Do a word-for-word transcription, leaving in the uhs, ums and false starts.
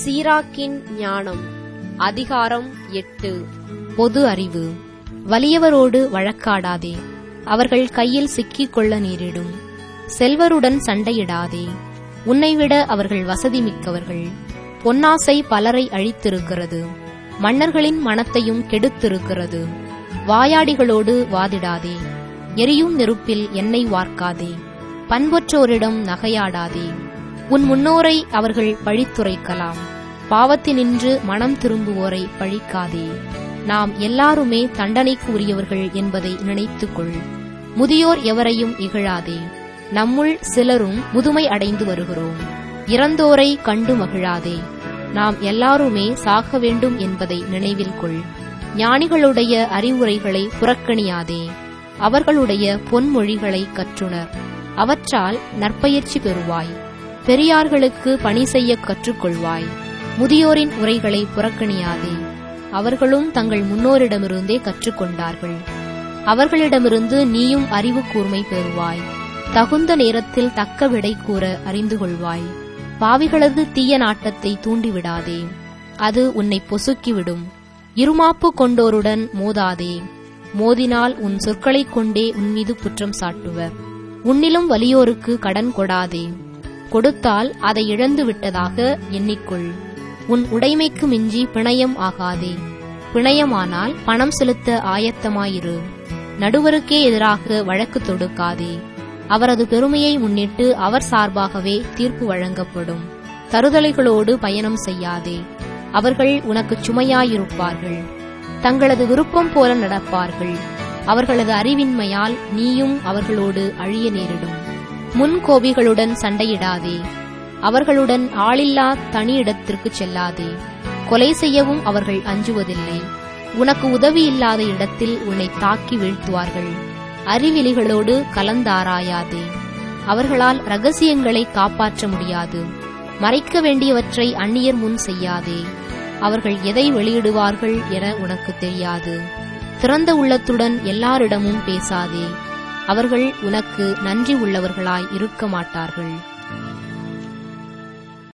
சீராக்கின் ஞானம். அதிகாரம் எட்டு. பொது அறிவு. வலியவரோடு வழக்காடாதே, அவர்கள் கையில் சிக்கிக் கொள்ள நேரிடும். செல்வருடன் சண்டையிடாதே, உன்னைவிட அவர்கள் வசதி மிக்கவர்கள். பொன்னாசை பலரை அழித்திருக்கிறது, மன்னர்களின் மனத்தையும் கெடுத்திருக்கிறது. வாயாடிகளோடு வாதிடாதே, எரியும் நெருப்பில் எண்ணெய் வார்க்காதே. பண்பொற்றோரிடம் நகையாடாதே, உன் முன்னோரை அவர்கள் பழித்துரைக்கலாம். பாவத்தினின்று மனம் திரும்புவோரை பழிக்காதே. நாம் எல்லாருமே தண்டனைக்கு உரியவர்கள் என்பதை நினைத்துக்கொள். முதியோர் எவரையும் இகழாதே, நம்முள் சிலரும் முதுமை அடைந்து வருகிறோம். இறந்தோரை கண்டு மகிழாதே, நாம் எல்லாருமே சாக வேண்டும் என்பதை நினைவில் கொள். ஞானிகளுடைய அறிவுரைகளை புறக்கணியாதே, அவர்களுடைய பொன்மொழிகளை கற்றுணர், அவற்றால் நற்பயிற்சி பெறுவாய். பெரியார்களுக்கு பணி செய்ய கற்றுக்கொள்வாய். முதியோரின் உரைகளை புறக்கணியாதே, அவர்களும் தங்கள் முன்னோரிடமிருந்தே கற்றுக்கொண்டார்கள். அவர்களிடமிருந்து நீயும் அறிவு கூர்மை பெறுவாய். தகுந்த நேரத்தில் தக்க விடை கூற அறிந்து கொள்வாய். பாவிகளது தீய நாட்டத்தை தூண்டிவிடாதே, அது உன்னை பொசுக்கிவிடும். இருமாப்பு கொண்டோருடன் மோதாதே, மோதினால் உன் சொற்களைக் கொண்டே உன்மீது குற்றம் சாட்டுவர். உன்னிலும் வலியோருக்கு கடன் கொடாதே, கொடுத்தால் அதை இழந்து விட்டதாக எண்ணிக்கொள். உன் உடைமைக்கு மிஞ்சி பிணையம் ஆகாதே, பிணையமானால் பணம் செலுத்த ஆயத்தமாயிரு. நடுவருக்கே எதிராக வழக்கு தொடுக்காதே, அவரது பெருமையை முன்னிட்டு அவர் சார்பாகவே தீர்ப்பு வழங்கப்படும். தருதலைகளோடு பயணம் செய்யாதே, அவர்கள் உனக்கு சுமையாயிருப்பார்கள். தங்களது விருப்பம் போல நடப்பார்கள், அவர்களது அறிவின்மையால் நீயும் அவர்களோடு அழிய நேரிடும். முன்கோபிகளுடன் சண்டையிடாதே, அவர்களுடன் ஆளில்லா தனி இடத்திற்கு செல்லாதே. கொலை செய்யவும் அவர்கள் அஞ்சுவதில்லை, உனக்கு உதவி இல்லாத இடத்தில் உன்னை தாக்கி வீழ்த்துவார்கள். அறிவிலிகளோடு கலந்தாராயாதே, அவர்களால் இரகசியங்களை காப்பாற்ற முடியாது. மறைக்க வேண்டியவற்றை அந்நியர் முன் செய்யாதே, அவர்கள் எதை வெளியிடுவார்கள் என உனக்கு தெரியாது. திறந்த உள்ளத்துடன் எல்லாரிடமும் பேசாதே, அவர்கள் உனக்கு நன்றி உள்ளவர்களாய் இருக்க மாட்டார்கள்.